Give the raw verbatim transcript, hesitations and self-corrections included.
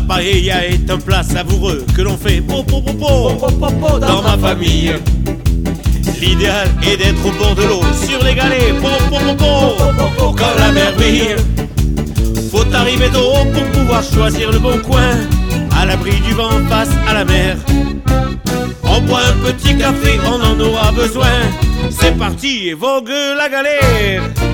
paella est un plat savoureux que l'on fait po po po po dans ma famille. L'idéal est d'être au bord de l'eau, sur les galets, po po po po, quand la mer brille. Faut arriver tôt pour pouvoir choisir le bon coin, à l'abri du vent face à la mer. On boit un petit café, on en aura besoin. C'est parti et vogue la galère.